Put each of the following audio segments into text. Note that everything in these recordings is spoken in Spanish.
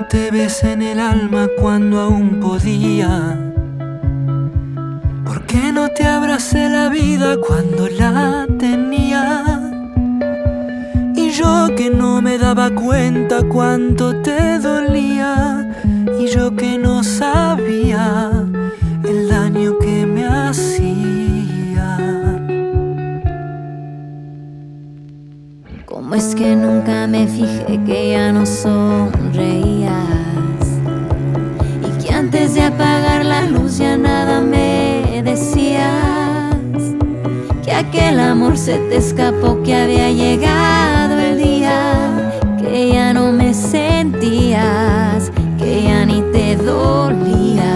te besé en el alma cuando aún podía? ¿Por qué no te abracé la vida cuando la tenía? Y yo que no me daba cuenta cuánto te dolía, y yo que no sabía el daño que me hacía. ¿Cómo es que nunca me fijé que ya no sonreías? Y que antes de apagar la luz ya nada me decías. Que aquel amor se te escapó, que había llegado el día, que ya no me sentías, que ya ni te dolía.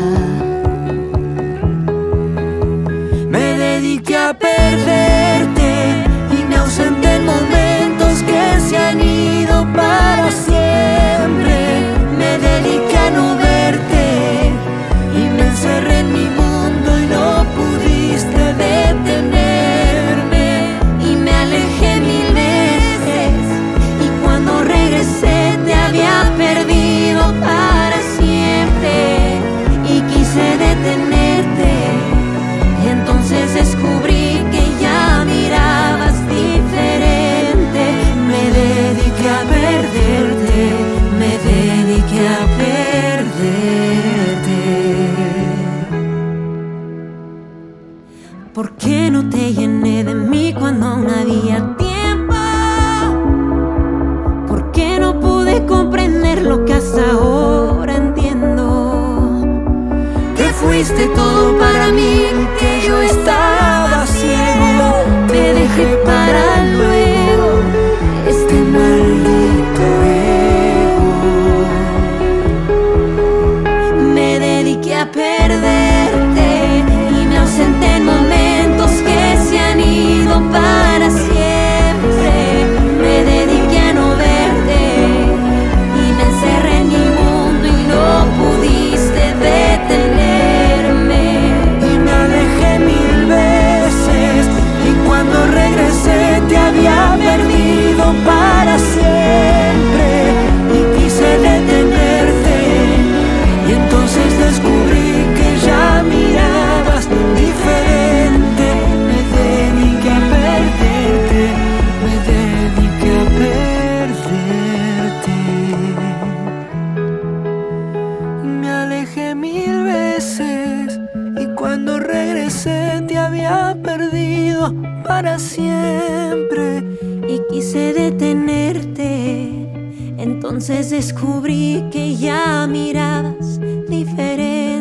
Me dediqué a perderte y me ausenté en momentos que se han ido para siempre. Me dediqué a no verte y me encerré en mi mundo y no pudiste detenerme. Y me alejé mil veces y cuando regresé te había perdido para siempre. Y quise detenerte y entonces descubrí que ya mirabas diferente. Me dediqué a perderte, me dediqué a perderte. ¿Por qué no te llené de mí cuando aún había tiempo? ¿Por qué no pude comprender lo que hasta ahora entiendo? Que fuiste todo para mí, que yo estaba ciego. Me dejé para luego este maldito ego. Me dediqué a perderte y me ausenté en momentos que se han ido para siempre. Me dediqué a no verte y me encerré en mi mundo y no pudiste detenerme. Y me alejé mil veces y cuando regresé te había perdido para siempre. Y quise detenerte y entonces descubrí que ya mirabas diferente. Me dediqué a perderte, me dediqué a perderte. Y me alejé mil veces y cuando regresé te había perdido para siempre. Y quise detenerte, entonces descubrí que ya mirabas diferente.